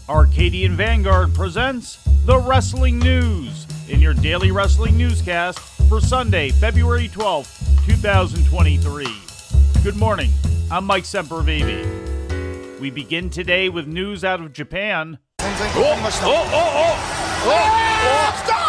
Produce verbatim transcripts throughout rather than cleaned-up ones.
Arcadian Vanguard presents The Wrestling News in your daily wrestling newscast for Sunday, February twelfth, twenty twenty-three. Good morning, I'm Mike Sempervive. We begin today with news out of Japan. Oh, oh, oh, oh, oh, oh, stop!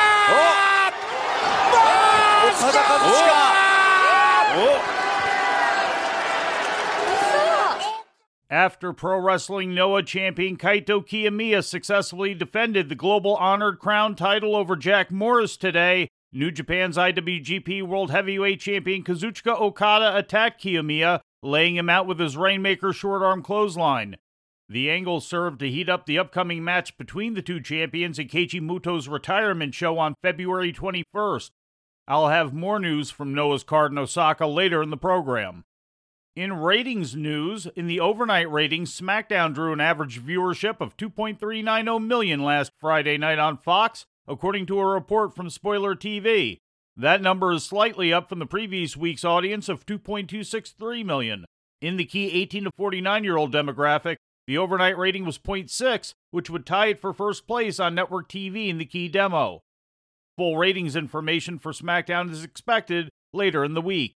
After Pro Wrestling Noah champion Kaito Kiyomiya successfully defended the Global Honored Crown title over Jack Morris today, New Japan's I W G P World Heavyweight Champion Kazuchika Okada attacked Kiyomiya, laying him out with his Rainmaker short arm clothesline. The angle served to heat up the upcoming match between the two champions in Keiichi Muto's retirement show on February twenty-first. I'll have more news from Noah's card in Osaka later in the program. In ratings news, in the overnight ratings, SmackDown drew an average viewership of two point three nine zero million last Friday night on Fox, according to a report from Spoiler T V. That number is slightly up from the previous week's audience of two point two six three million. In the key eighteen to forty-nine-year-old demographic, the overnight rating was point six, which would tie it for first place on network T V in the key demo. Full ratings information for SmackDown is expected later in the week.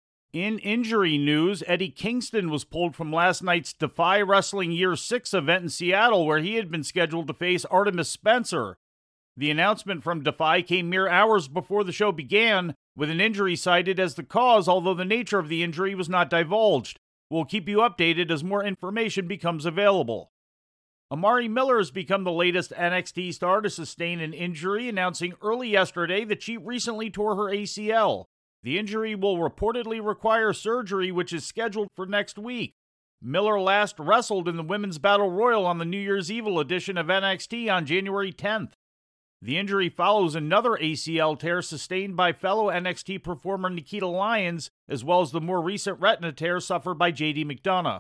In injury news, Eddie Kingston was pulled from last night's Defy Wrestling Year six event in Seattle, where he had been scheduled to face Artemis Spencer. The announcement from Defy came mere hours before the show began, with an injury cited as the cause, although the nature of the injury was not divulged. We'll keep you updated as more information becomes available. Amari Miller has become the latest N X T star to sustain an injury, announcing early yesterday that she recently tore her A C L. The injury will reportedly require surgery, which is scheduled for next week. Miller last wrestled in the Women's Battle Royal on the New Year's Evil edition of N X T on January tenth. The injury follows another A C L tear sustained by fellow N X T performer Nikita Lyons, as well as the more recent retina tear suffered by J D McDonough.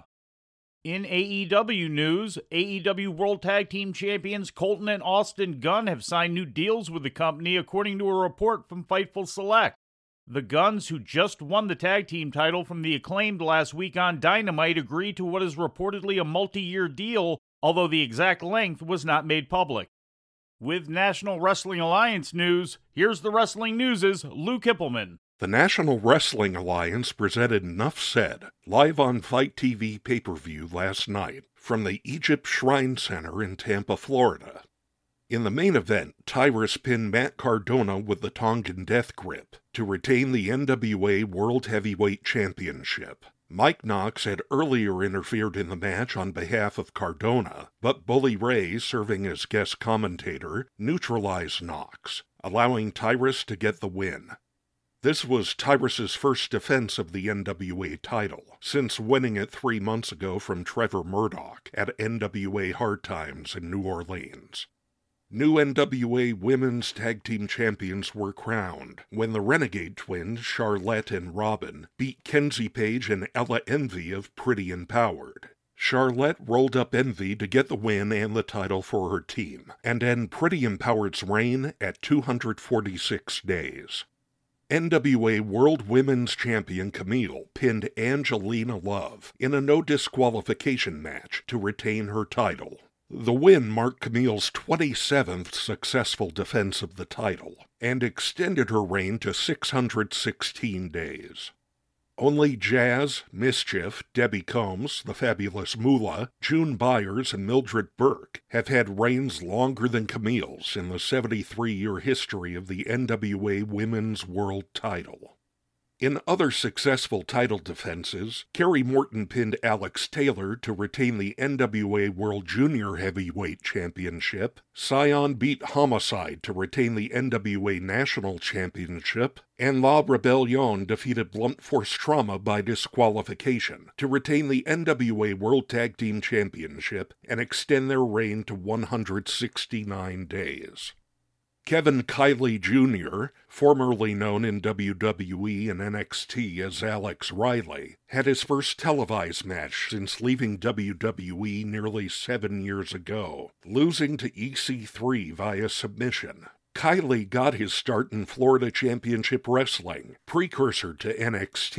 In A E W news, A E W World Tag Team Champions Colton and Austin Gunn have signed new deals with the company, according to a report from Fightful Select. The Guns, who just won the tag team title from the Acclaimed last week on Dynamite, agreed to what is reportedly a multi-year deal, although the exact length was not made public. With National Wrestling Alliance news, here's the Wrestling News' Lou Kippelman. The National Wrestling Alliance presented Nuff Said, live on Fight T V pay-per-view last night, from the Egypt Shrine Center in Tampa, Florida. In the main event, Tyrus pinned Matt Cardona with the Tongan Death Grip to retain the N W A World Heavyweight Championship. Mike Knox had earlier interfered in the match on behalf of Cardona, but Bully Ray, serving as guest commentator, neutralized Knox, allowing Tyrus to get the win. This was Tyrus's first defense of the N W A title, since winning it three months ago from Trevor Murdoch at N W A Hard Times in New Orleans. New N W A Women's Tag Team Champions were crowned when the Renegade Twins, Charlotte and Robin, beat Kenzie Page and Ella Envy of Pretty Empowered. Charlotte rolled up Envy to get the win and the title for her team, and end Pretty Empowered's reign at two hundred forty-six days. N W A World Women's Champion Camille pinned Angelina Love in a no disqualification match to retain her title. The win marked Camille's twenty-seventh successful defense of the title, and extended her reign to six hundred sixteen days. Only Jazz, Mischief, Debbie Combs, the Fabulous Moolah, June Byers, and Mildred Burke have had reigns longer than Camille's in the seventy-three-year history of the N W A Women's World title. In other successful title defenses, Kerry Morton pinned Alex Taylor to retain the N W A World Junior Heavyweight Championship, Scion beat Homicide to retain the N W A National Championship, and La Rebellion defeated Blunt Force Trauma by disqualification to retain the N W A World Tag Team Championship and extend their reign to one hundred sixty-nine days. Kevin Kiley Junior, formerly known in W W E and N X T as Alex Riley, had his first televised match since leaving W W E nearly seven years ago, losing to E C three via submission. Kiley got his start in Florida Championship Wrestling, precursor to N X T,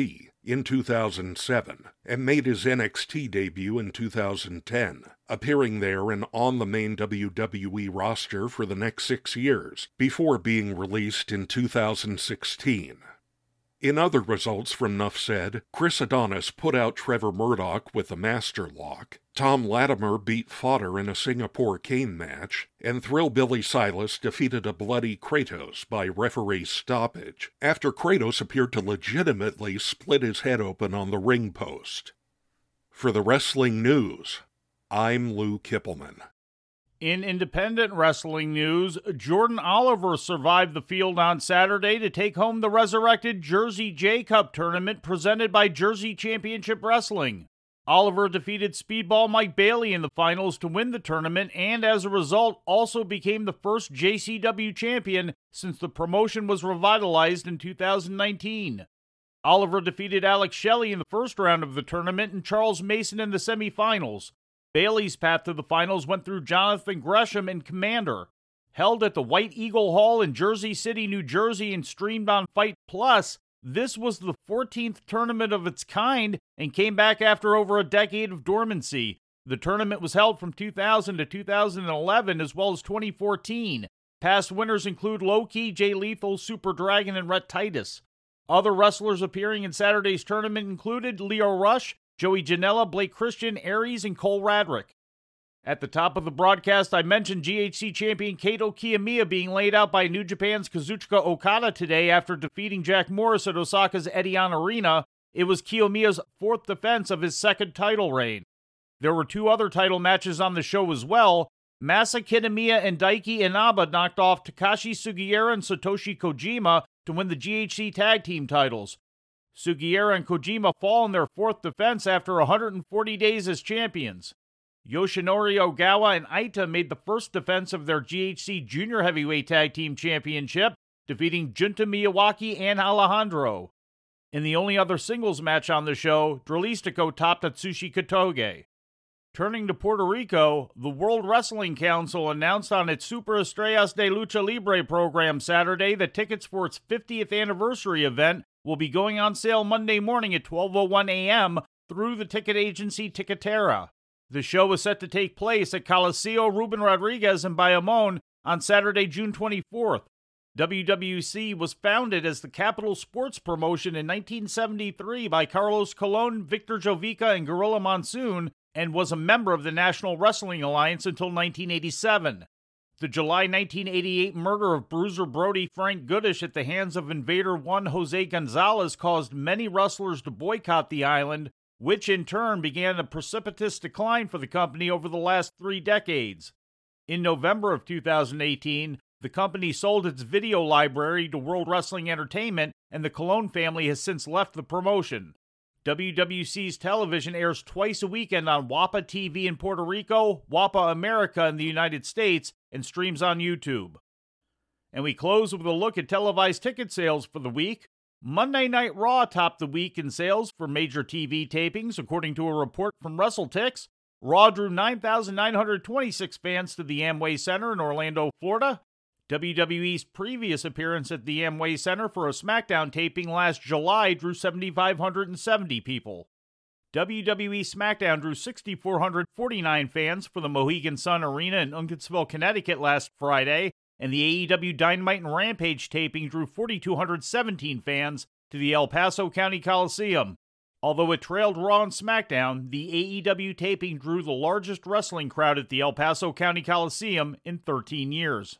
in two thousand seven and made his N X T debut in two thousand ten, appearing there and on the main W W E roster for the next six years, before being released in two thousand sixteen. In other results from Nuff Said, Chris Adonis put out Trevor Murdoch with a master lock, Tom Latimer beat Fodder in a Singapore cane match, and Thrillbilly Silas defeated a bloody Kratos by referee stoppage, after Kratos appeared to legitimately split his head open on the ring post. For the wrestling news, I'm Lou Kippelman. In independent wrestling news, Jordan Oliver survived the field on Saturday to take home the resurrected Jersey J-Cup tournament presented by Jersey Championship Wrestling. Oliver defeated Speedball Mike Bailey in the finals to win the tournament and, as a result, also became the first J C W champion since the promotion was revitalized in two thousand nineteen. Oliver defeated Alex Shelley in the first round of the tournament and Charles Mason in the semifinals. Bailey's path to the finals went through Jonathan Gresham and Commander. Held at the White Eagle Hall in Jersey City, New Jersey, and streamed on Fight Plus, this was the fourteenth tournament of its kind and came back after over a decade of dormancy. The tournament was held from two thousand to two thousand eleven as well as twenty fourteen. Past winners include Low Key, Jay Lethal, Super Dragon, and Rhett Titus. Other wrestlers appearing in Saturday's tournament included Leo Rush, Joey Janela, Blake Christian, Aries, and Cole Radrick. At the top of the broadcast, I mentioned G H C champion Kaito Kiyomiya being laid out by New Japan's Kazuchika Okada today after defeating Jack Morris at Osaka's Edion Arena. It was Kiyomiya's fourth defense of his second title reign. There were two other title matches on the show as well. Masa Kitamiya and Daiki Inaba knocked off Takashi Sugiura and Satoshi Kojima to win the G H C tag team titles. Sugiura and Kojima fall in their fourth defense after one hundred forty days as champions. Yoshinori Ogawa and Aita made the first defense of their G H C Junior Heavyweight Tag Team Championship, defeating Junta Miyawaki and Alejandro. In the only other singles match on the show, Dralistico topped Atsushi Katoge. Turning to Puerto Rico, the World Wrestling Council announced on its Super Estrellas de Lucha Libre program Saturday that tickets for its fiftieth anniversary event will be going on sale Monday morning at twelve oh one a.m. through the ticket agency Ticketera. The show is set to take place at Coliseo Ruben Rodriguez in Bayamon on Saturday, June twenty-fourth. W W C was founded as the Capital Sports Promotion in nineteen seventy-three by Carlos Colon, Victor Jovica, and Gorilla Monsoon, and was a member of the National Wrestling Alliance until nineteen eighty-seven. The July nineteen eighty-eight murder of Bruiser Brody Frank Goodish at the hands of Invader one Jose Gonzalez caused many wrestlers to boycott the island, which in turn began a precipitous decline for the company over the last three decades. In November of two thousand eighteen, the company sold its video library to World Wrestling Entertainment, and the Colon family has since left the promotion. W W C's television airs twice a weekend on W A P A T V in Puerto Rico, W A P A America in the United States, and streams on YouTube. And we close with a look at televised ticket sales for the week. Monday Night Raw topped the week in sales for major T V tapings, according to a report from WrestleTix. Raw drew nine thousand nine hundred twenty-six fans to the Amway Center in Orlando, Florida. W W E's previous appearance at the Amway Center for a SmackDown taping last July drew seven thousand five hundred seventy people. W W E SmackDown drew six thousand four hundred forty-nine fans for the Mohegan Sun Arena in Uncasville, Connecticut last Friday, and the A E W Dynamite and Rampage taping drew four thousand two hundred seventeen fans to the El Paso County Coliseum. Although it trailed Raw and SmackDown, the A E W taping drew the largest wrestling crowd at the El Paso County Coliseum in thirteen years.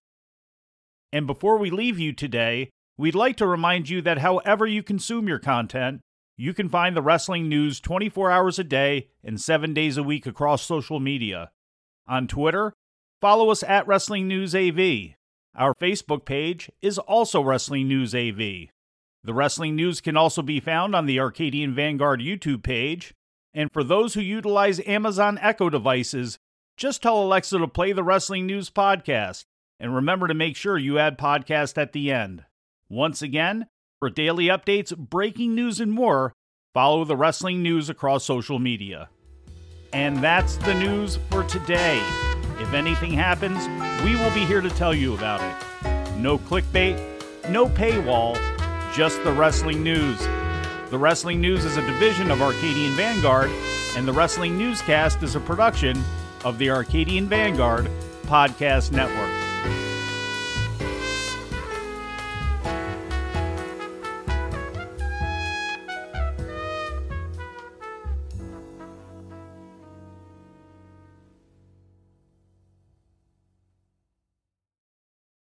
And before we leave you today, we'd like to remind you that however you consume your content, you can find the wrestling news twenty-four hours a day and seven days a week across social media. On Twitter, follow us at Wrestling News A V. Our Facebook page is also Wrestling News A V. The Wrestling News can also be found on the Arcadian Vanguard YouTube page. And for those who utilize Amazon Echo devices, just tell Alexa to play the Wrestling News podcast. And remember to make sure you add podcast at the end. Once again, for daily updates, breaking news, and more, follow the Wrestling News across social media. And that's the news for today. If anything happens, we will be here to tell you about it. No clickbait, no paywall, just the wrestling news. The Wrestling News is a division of Arcadian Vanguard, and the Wrestling Newscast is a production of the Arcadian Vanguard Podcast Network.